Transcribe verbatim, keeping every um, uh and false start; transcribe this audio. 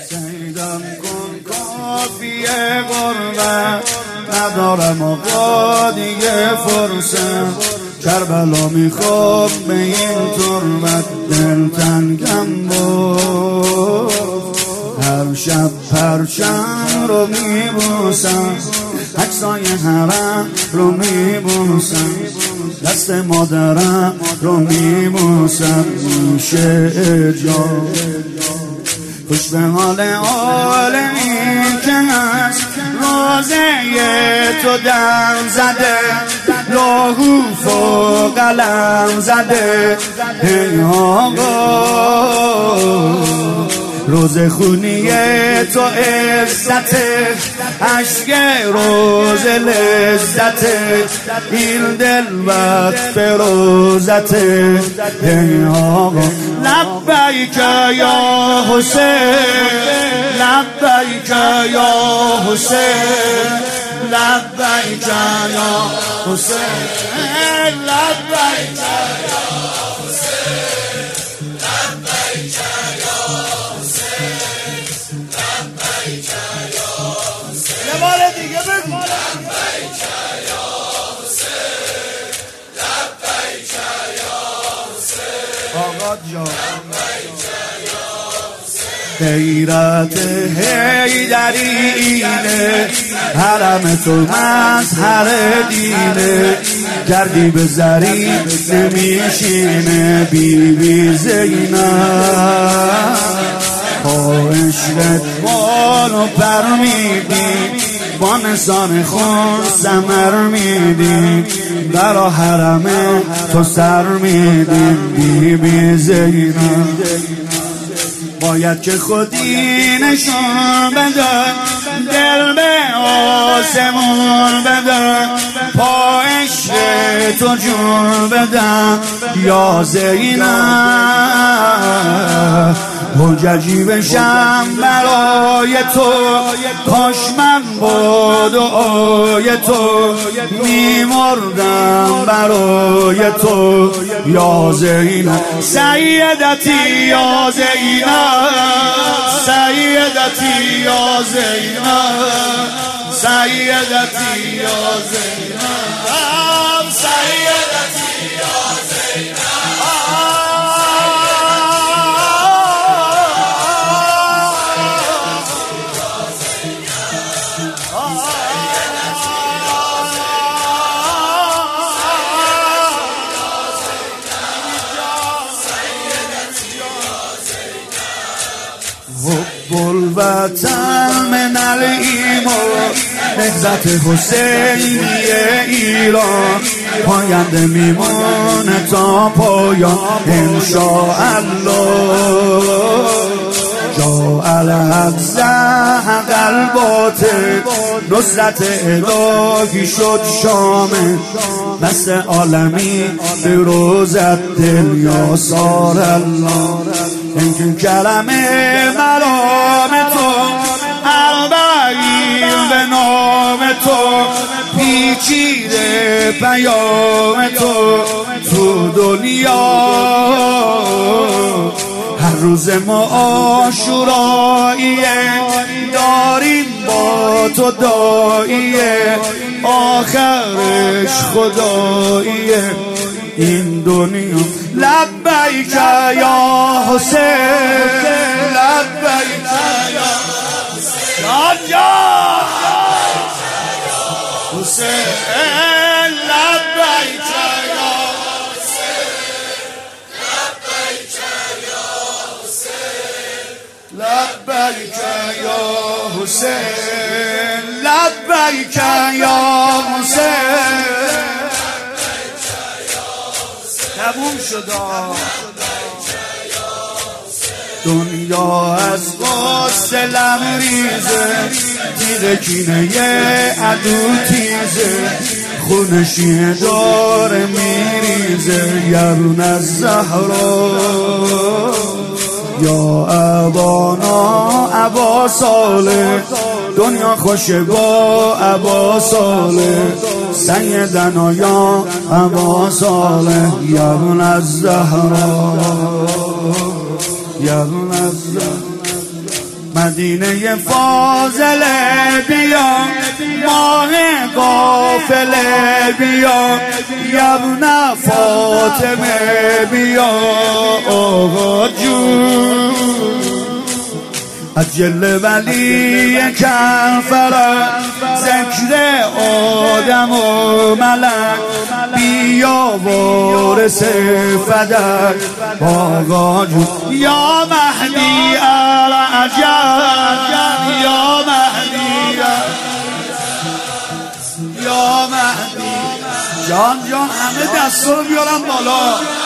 سیدم کن کافیه غربت، ندارم آقا دیگه فرصت. کربلا میخوام به این تربت، دل تنگم بود. هر شب پرچم رو میبوسم، عکسای حرم رو میبوسم، دست مادرم رو میبوسم. میشه جان خوش به حال عالمی که هست، روزه تو دم زده، لاهوف و قلم زده. ای آقا روز خونی تو عزته، عشق روز لذته، این دل وقت روزته. ای آقا لبیک یا حسین، لبیک یا حسین، لبیک یا حسین، لبیک یا حسین، لبیک یا حسین، لبیک یا حسین. یه بار دیگه بگو لبیک یا حسین، لبیک یا حسین. آقا جان غیرت حیدری اینه، حرم تو مظهر دینه، گردی به زری نمیشینه. بی بی زینب با عشقت بالو پر میدیم، با نثار خون ثمر میدیم، برا حرم تو سر میدیم. بی بی زینب باید که خودی نشون بده، دل به آسمون بده، پا عشق تو جون بده. یا زینب حججی بشم برای تو، کاش من با دعای تو میمردم برای تو. یا زینب سیدتی، یا زینب سیدتی، یا زینب سیدتی، یا زینب سیدتی، یا زینب. حب الوطن من الایمان، نهضت حسینی ایران، پاینده میمونه تا پایان انشاءالله. جاء الحق الباطل، نصرت الهی شد شامل، دست عالمی به روزت دل یا سار الله. این کلمه مرام تو، اربعین به نام تو، پیچیده پیام تو تو دنیا. هر روز ما عاشوراییه، داریم با تو داییه، آخرش خداییه این دنیا. لبیک یا حسین، لبیک یا حسین، یا حسین، لبیک یا حسین، لبیک یا حسین، لبیک یا حسین، لبیک یا حسین. تموم شد دنیا از غصه لب ریزه، تیغ کینه عدو تیزه، خونشی داره میریزه. یارون از زهرا یا ابانا ابا صالح، دنیا خوشه با ابا صالح، سیدنا یا ابا صالح. یارون از زهرا، یارون از زهرا، مدینه فاضله بیا، ماه قافله بیا، یبن فاطمه بیا آقا جون. اجل ولی کفر ذکر آدم و ملک، بیا وارث فدک آقا جون. یا مهدی العجل، یا مهدی، یا مهدی. جان جان همه دستا رو بیارم بالا.